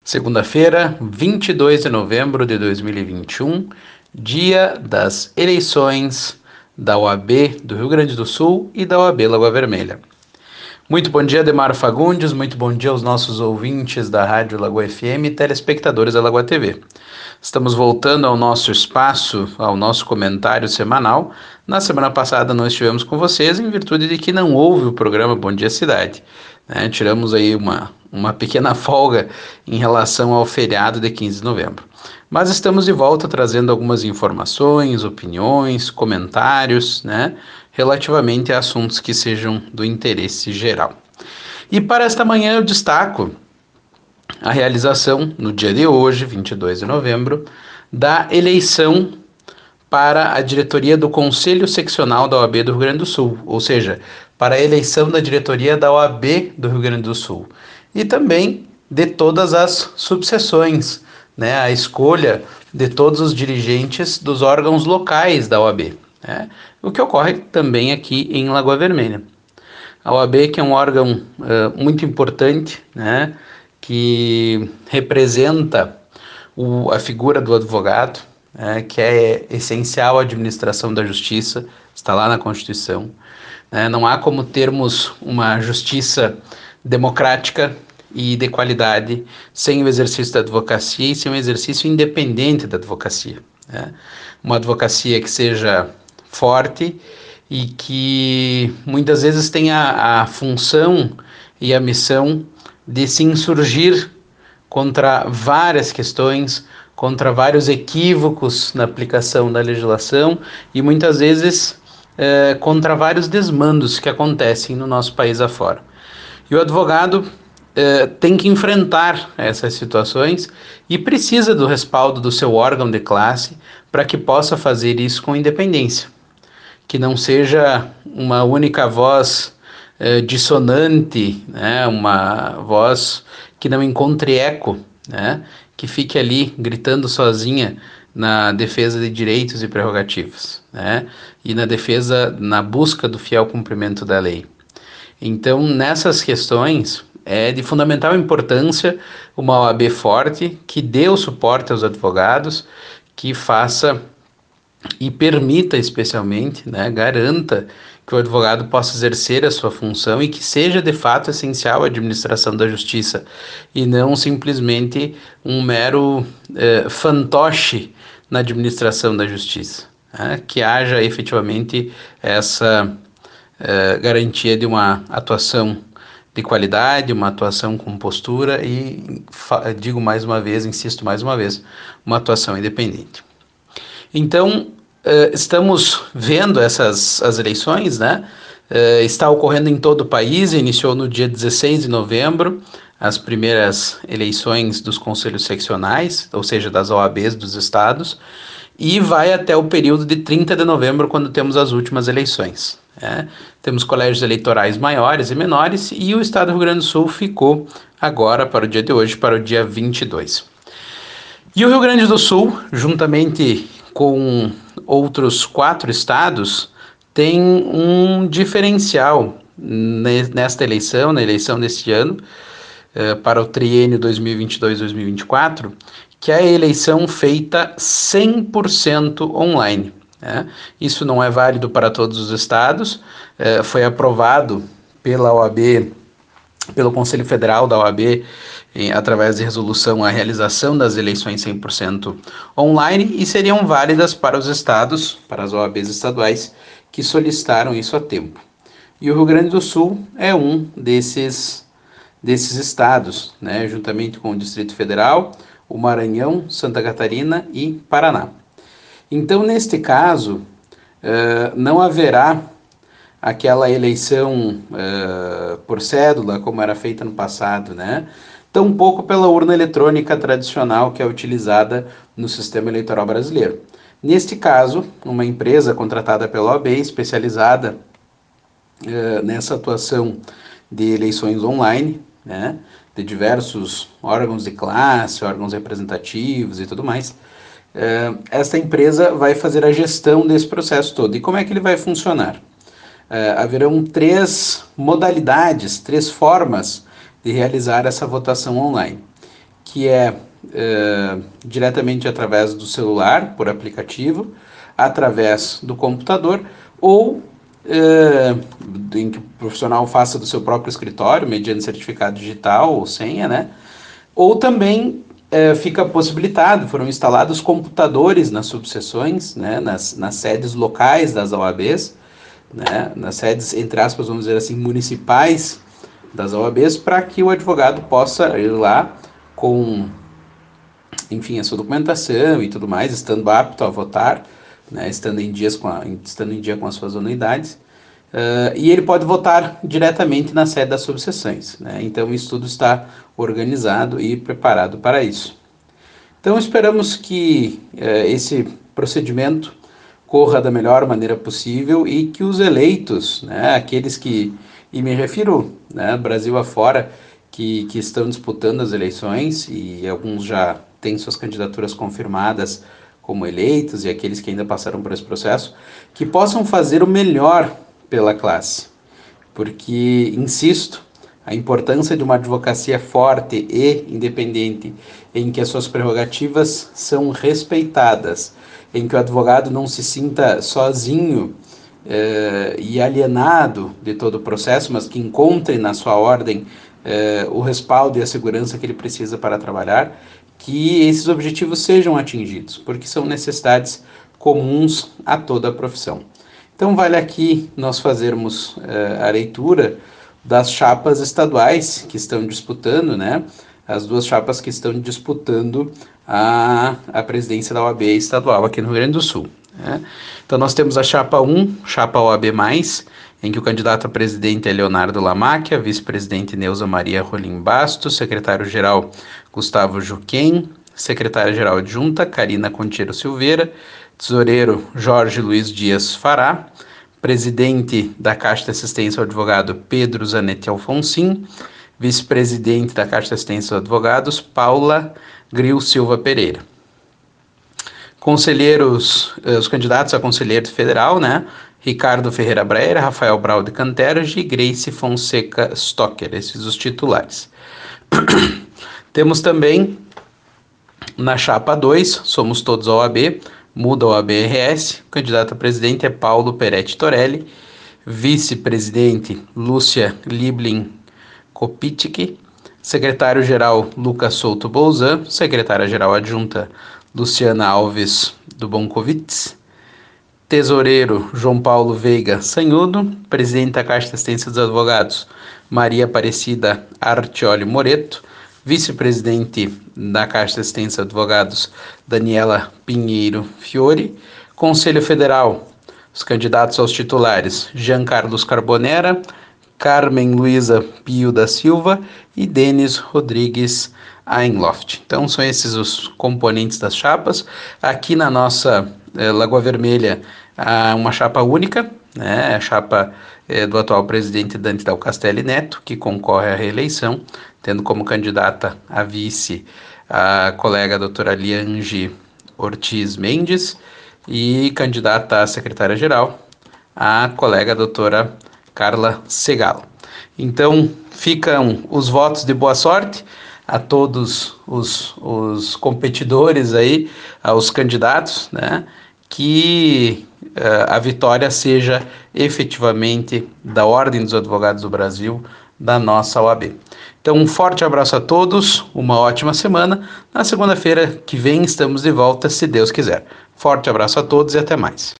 Segunda-feira, 22 de novembro de 2021, dia das eleições da OAB do Rio Grande do Sul e da OAB Lagoa Vermelha. Muito bom dia, Demar Fagundes, muito bom dia aos nossos ouvintes da Rádio Lagoa FM e telespectadores da Lagoa TV. Estamos voltando ao nosso espaço, ao nosso comentário semanal. Na semana passada nós estivemos com vocês em virtude de que não houve o programa Bom Dia Cidade. Tiramos aí uma pequena folga em relação ao feriado de 15 de novembro. Mas estamos de volta trazendo algumas informações, opiniões, comentários, relativamente a assuntos que sejam do interesse geral. E para esta manhã eu destaco a realização, no dia de hoje, 22 de novembro, da eleição para a diretoria do Conselho Seccional da OAB do Rio Grande do Sul, ou seja, para a eleição da diretoria da OAB do Rio Grande do Sul, e também de todas as subseções, a escolha de todos os dirigentes dos órgãos locais da OAB, o que ocorre também aqui em Lagoa Vermelha. A OAB, que é um órgão muito importante, que representa a figura do advogado, que é essencial à administração da justiça, está lá na Constituição. Não há como termos uma justiça democrática e de qualidade sem o exercício da advocacia e sem o exercício independente da advocacia. Uma advocacia que seja forte e que muitas vezes tenha a função e a missão de se insurgir contra várias questões, contra vários equívocos na aplicação da legislação e muitas vezes contra vários desmandos que acontecem no nosso país afora. E o advogado tem que enfrentar essas situações e precisa do respaldo do seu órgão de classe para que possa fazer isso com independência, que não seja uma única voz dissonante, uma voz que não encontre eco, que fique ali gritando sozinha na defesa de direitos e prerrogativas, e na busca do fiel cumprimento da lei. Então, nessas questões, é de fundamental importância uma OAB forte, que dê o suporte aos advogados, que faça e permita especialmente, garanta que o advogado possa exercer a sua função e que seja de fato essencial à administração da justiça e não simplesmente um mero fantoche na administração da justiça, que haja efetivamente essa garantia de uma atuação de qualidade, uma atuação com postura e, digo mais uma vez, insisto mais uma vez, uma atuação independente. Então, estamos vendo as eleições, está ocorrendo em todo o país, iniciou no dia 16 de novembro, as primeiras eleições dos conselhos seccionais, ou seja, das OABs dos estados, e vai até o período de 30 de novembro, quando temos as últimas eleições. Temos colégios eleitorais maiores e menores, e o estado do Rio Grande do Sul ficou agora, para o dia de hoje, para o dia 22. E o Rio Grande do Sul, juntamente com outros 4 estados, tem um diferencial nesta eleição, na eleição deste ano, para o triênio 2022-2024, que é a eleição feita 100% online. Isso não é válido para todos os estados, foi aprovado pela OAB, pelo Conselho Federal da OAB, através de resolução, a realização das eleições 100% online e seriam válidas para os estados, para as OABs estaduais, que solicitaram isso a tempo. E o Rio Grande do Sul é um desses estados, juntamente com o Distrito Federal, o Maranhão, Santa Catarina e Paraná. Então, neste caso, não haverá aquela eleição por cédula, como era feita no passado, tampouco pela urna eletrônica tradicional que é utilizada no sistema eleitoral brasileiro. Neste caso, uma empresa contratada pela OAB, especializada nessa atuação de eleições online, de diversos órgãos de classe, órgãos representativos e tudo mais, esta empresa vai fazer a gestão desse processo todo. E como é que ele vai funcionar? Haverão 3 modalidades, 3 formas de realizar essa votação online. que é diretamente através do celular, por aplicativo, através do computador, ou em que o profissional faça do seu próprio escritório, mediante certificado digital ou senha, né? Ou também fica possibilitado, foram instalados computadores nas subseções, né, nas sedes locais das OABs, né, nas sedes, entre aspas, vamos dizer assim, municipais das OABs, para que o advogado possa ir lá com, enfim, a sua documentação e tudo mais, estando apto a votar, né, estando em dia com as suas anuidades, e ele pode votar diretamente na sede das subseções, né? Então isso tudo está organizado e preparado para isso. Então esperamos que esse procedimento corra da melhor maneira possível e que os eleitos, né, aqueles que, e me refiro, né, Brasil afora, que estão disputando as eleições, e alguns já têm suas candidaturas confirmadas como eleitos, e aqueles que ainda passaram por esse processo, que possam fazer o melhor pela classe. Porque, insisto, a importância de uma advocacia forte e independente, em que as suas prerrogativas são respeitadas, em que o advogado não se sinta sozinho e alienado de todo o processo, mas que encontre na sua ordem o respaldo e a segurança que ele precisa para trabalhar, que esses objetivos sejam atingidos, porque são necessidades comuns a toda a profissão. Então vale aqui nós fazermos a leitura das chapas estaduais que estão disputando, né? As duas chapas que estão disputando a presidência da OAB estadual aqui no Rio Grande do Sul, né? Então nós temos a chapa 1, chapa OAB+, em que o candidato a presidente é Leonardo Lamacchia, vice-presidente Neuza Maria Rolim Bastos, secretário-geral Gustavo Juquem, secretária-geral adjunta Karina Contiero Silveira, tesoureiro Jorge Luiz Dias Fará, presidente da Caixa de Assistência ao Advogado Pedro Zanetti Alfonsin, vice-presidente da Caixa de Assistência aos Advogados Paula Gril Silva Pereira. Conselheiros, os candidatos a conselheiro federal, né? Ricardo Ferreira Breyer, Rafael Brau de Cantergi e Grace Fonseca Stocker, esses os titulares. Temos também na chapa 2, somos todos OAB, muda o ABRS, o candidato a presidente é Paulo Peretti Torelli, vice-presidente Lúcia Liblin Kopitic, secretário-geral Lucas Souto Bolzan, secretária-geral adjunta Luciana Alves do Bonkovitz, tesoureiro João Paulo Veiga Sanhudo, presidente da Caixa de Assistência dos Advogados Maria Aparecida Artioli Moreto, vice-presidente da Caixa de Assistência dos Advogados Daniela Pinheiro Fiore, Conselho Federal, os candidatos aos titulares Jean Carlos Carbonera, Carmen Luiza Pio da Silva e Denis Rodrigues Einloft. Então são esses os componentes das chapas. Aqui na nossa Lagoa Vermelha há uma chapa única, né? A chapa do atual presidente Dante Dal Castelli Neto, que concorre à reeleição, tendo como candidata a vice a colega doutora Liange Ortiz Mendes e candidata a secretária-geral a colega doutora Carla Segalo. Então ficam os votos de boa sorte a todos os competidores aí, aos candidatos, né? Que a vitória seja efetivamente da Ordem dos Advogados do Brasil, da nossa OAB. Então, um forte abraço a todos, uma ótima semana. Na segunda-feira que vem estamos de volta, se Deus quiser. Forte abraço a todos e até mais.